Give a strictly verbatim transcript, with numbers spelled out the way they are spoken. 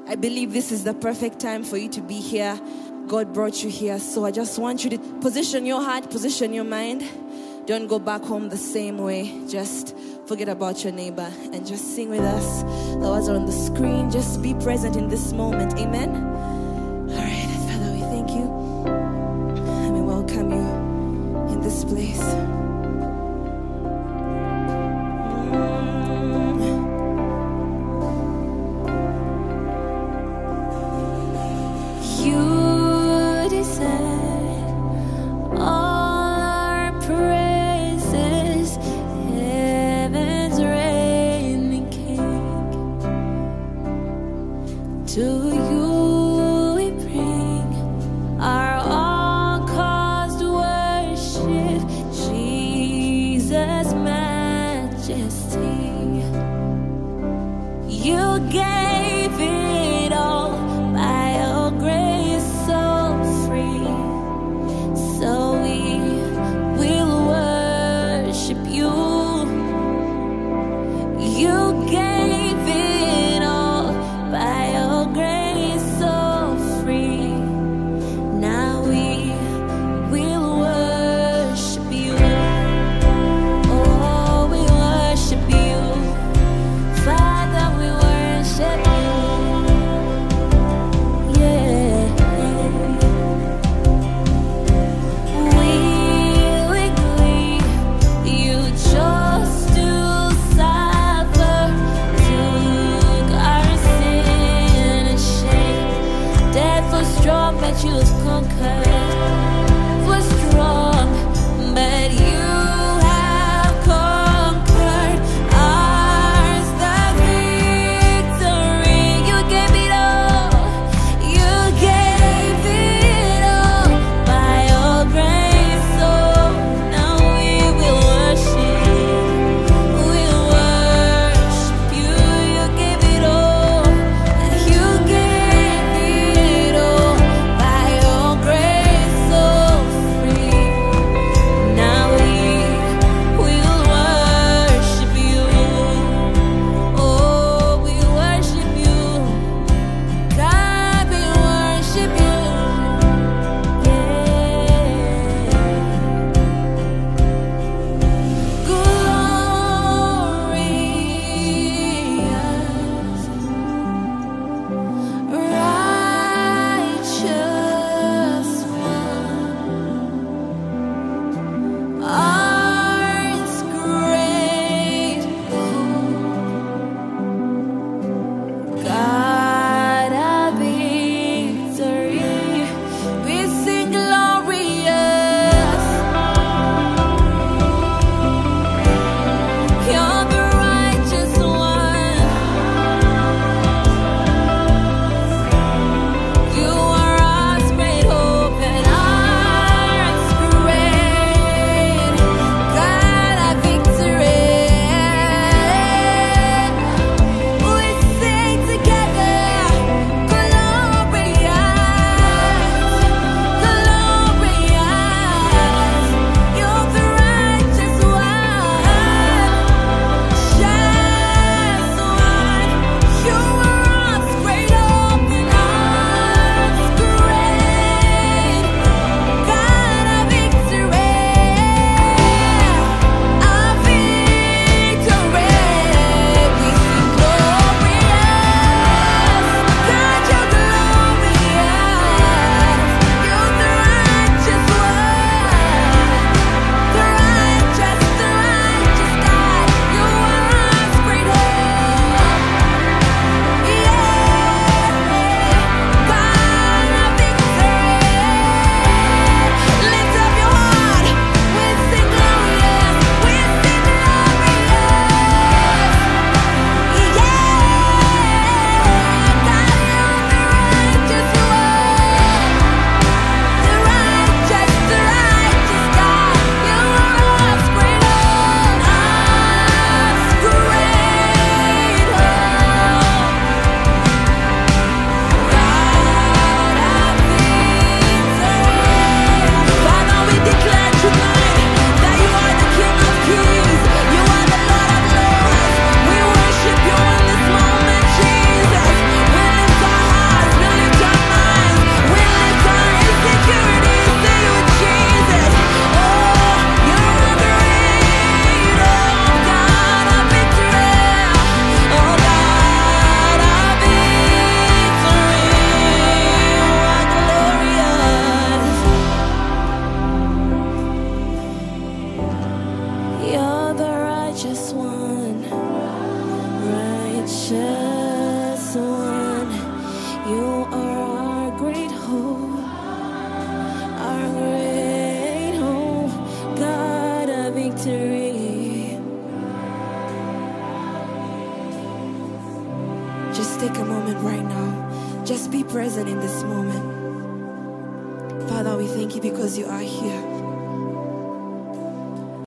I believe this is the perfect time for you to be here. God brought you here, so I just want you to position your heart, position your mind. Don't go back home the same way. Just forget about your neighbor and just sing with us. The words are on the screen. Just be present in this moment. Amen. All right, Father, we thank you and we welcome you in this place. You deserve all our praises, heaven's reigning King. To you we bring our all-caused worship, Jesus' majesty. You gave it all by your grace, so free. So we will worship you. You gave it all by your grace, so free. Now we will worship you. Oh, we worship you. Father, we worship you. righteous one, righteous one. You are our great hope, our great hope, God of victory. Just take a moment right now. Just be present in this moment. Father, we thank you because you are here.